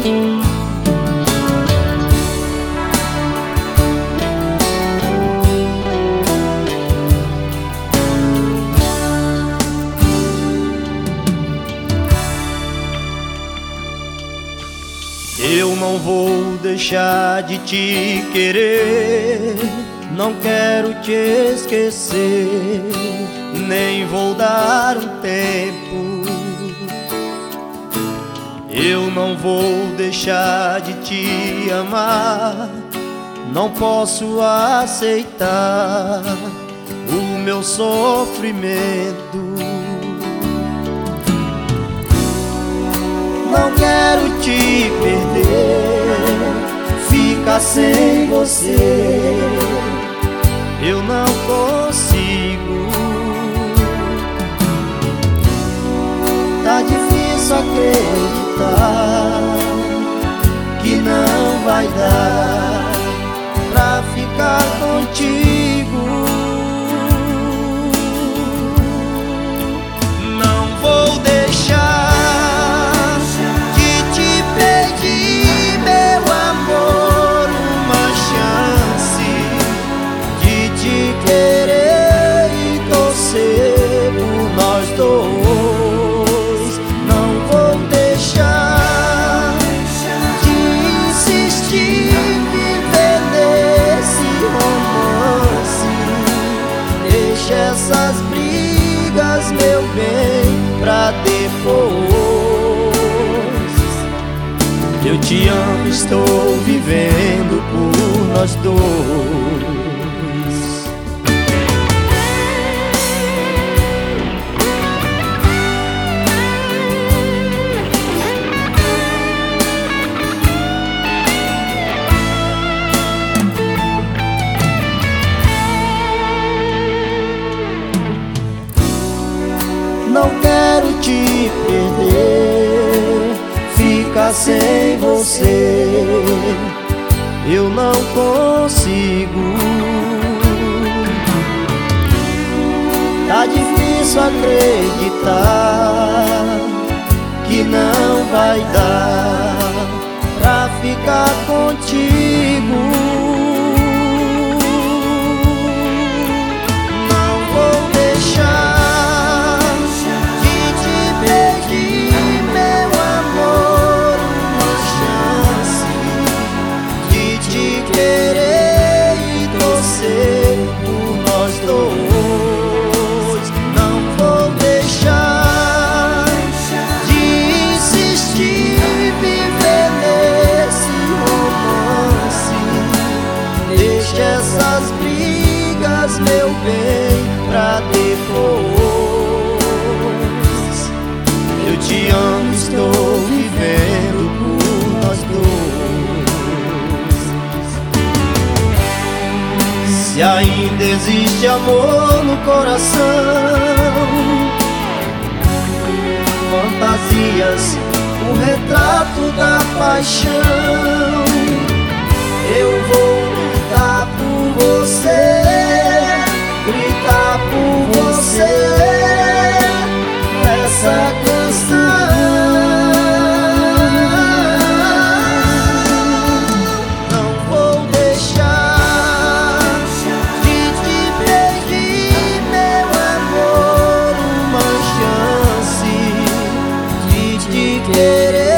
Eu não vou deixar de te querer, não quero te esquecer, nem vou dar um tempo. Eu não vou deixar de te amar, não posso aceitar o meu sofrimento. Não quero te perder, ficar sem você eu não consigo. Tá difícil acreditar que não vai dar pra ficar contigo. Não vou deixar essas brigas, meu bem, pra depois. Eu te amo, estou vivendo por nós dois. Não quero te perder, ficar sem você eu não consigo. Tá difícil acreditar que não vai dar pra ficar contigo. Essas brigas, meu bem, pra depois. Eu te amo, estou vivendo por nós dois. Se ainda existe amor no coração, fantasias, o retrato da paixão, eu vou lutar por você, gritar por você essa canção. Não vou deixar de te pedir, meu amor, uma chance de te querer.